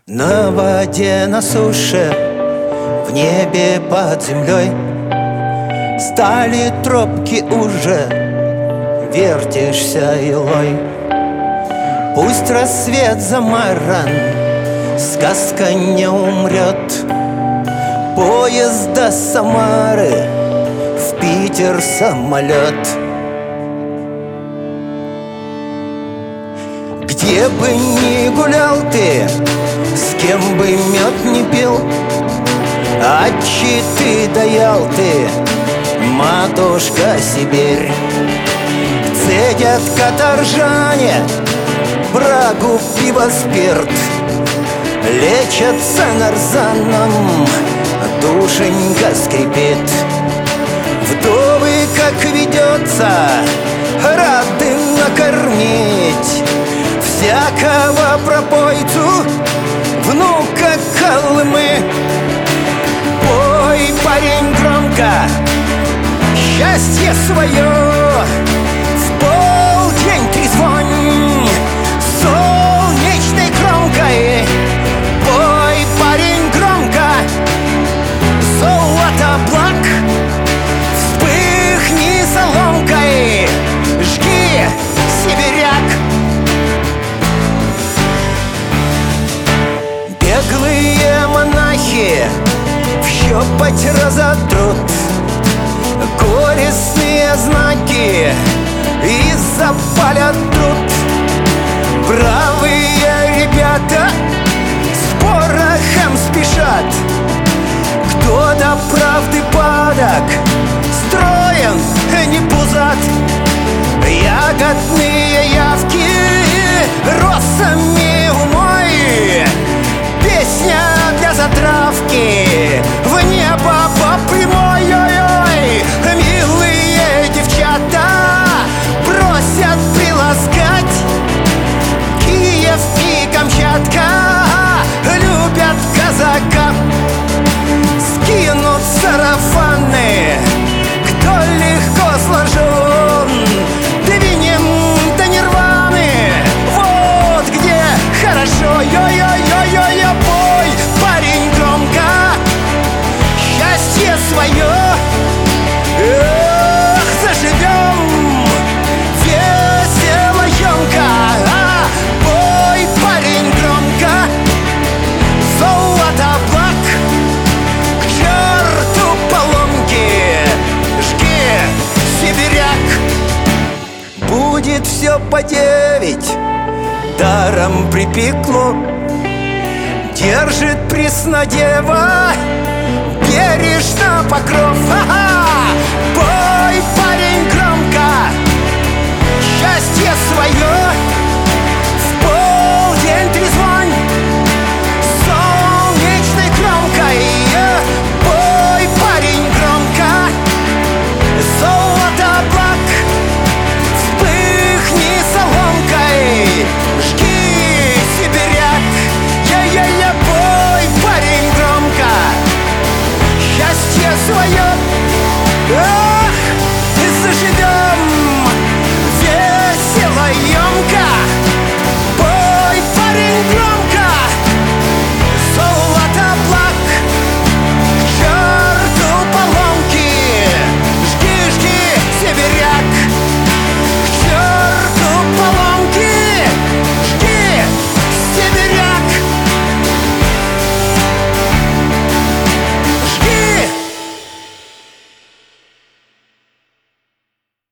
На воде, на суше, в небе под землей стали тропки уже, вертишься илой. Пусть рассвет замаран, сказка не умрет. Поезд до Самары, в Питер самолет. Где бы ни гулял ты, с кем бы мед не пил, отчи ты даял ты, матушка Сибирь. Цедят каторжане брагу, пиво, спирт, лечатся нарзаном, душенька скрипит. Вдовы, как ведется, рады накормить всякого пропойцу, внука Колымы. Пой, парень, громко счастье свое, в полдень трезвонь солнечной кромкой. Пой, парень, громко, золото благ, вспыхни соломкой, жги, сибиряк. Беглые монахи в щепоть разотрут горестные знаки и запалят труд. Бравые ребята с порохом спешат, кто до правды падок, строен, не пузат. Ягодные явки росами умой, песня для затравки в небо по прямой. Ой-ой, милые девчата просят приласкать, Киев и Камчатка любят казака. Скинут сарафаны, кто легко сложен, двинем до Нирваны, вот где хорошо. Ой-ой-ой-ой, пой, парень, громко счастье свое. Эх, заживем весело, емко. Пой, парень, громко, золото благ, к черту поломки, жги, сибиряк. Будет все по 9, даром припекло, держит преснодева бережно покров. Ха-ха! Пой, парень, громко счастье свое.